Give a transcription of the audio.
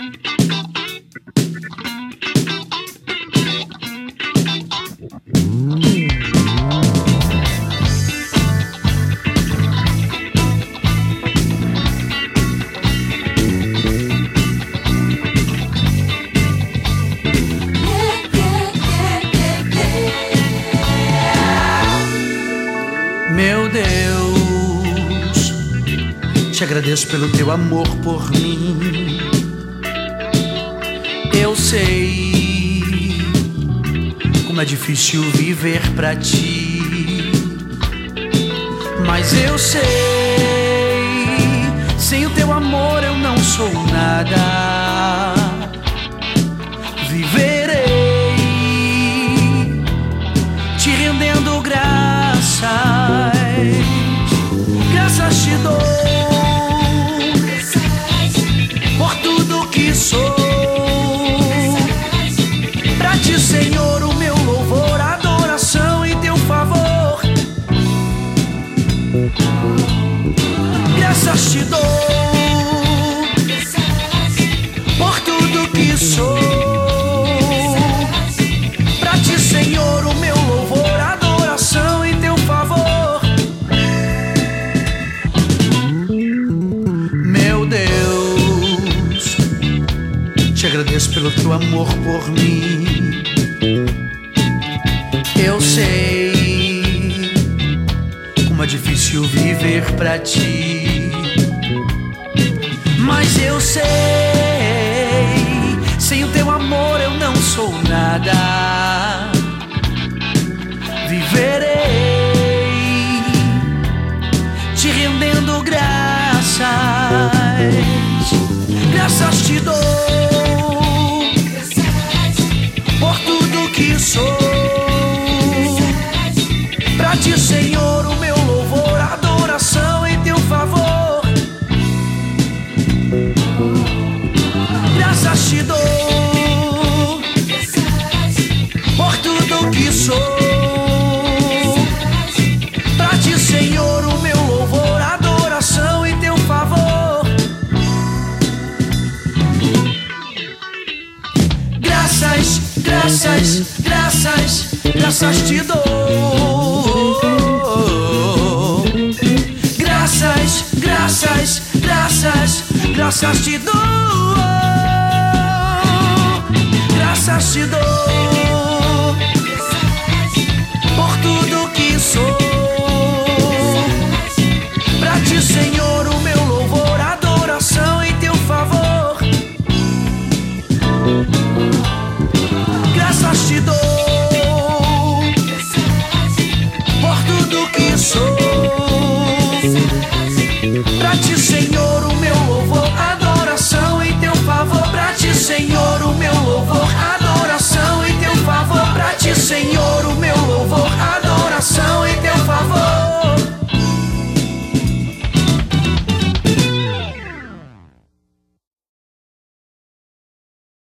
Meu Deus, te agradeço pelo teu amor por mim. Eu sei como é difícil viver pra ti, mas eu sei, sem o teu amor eu não sou nada. Viverei te rendendo graças, graças te dou por tudo que sou. Pra ti, Senhor, o meu louvor, adoração em teu favor. Graças te dou por tudo que sou. Pra ti, Senhor, o meu louvor, adoração em teu favor. Meu Deus, te agradeço pelo teu amor por mim. Eu sei como é difícil viver pra ti, mas eu sei, sem o teu amor eu não sou nada. Viverei te rendendo graças, graças te dou por tudo que sou. Pra ti, Senhor, o meu louvor, adoração em teu favor. Graças te dou por tudo que sou. Pra ti, Senhor, o meu louvor, adoração em teu favor. Graças, graças, graças, graças te dou. Graças, graças, graças, graças te dou. Graças te dou.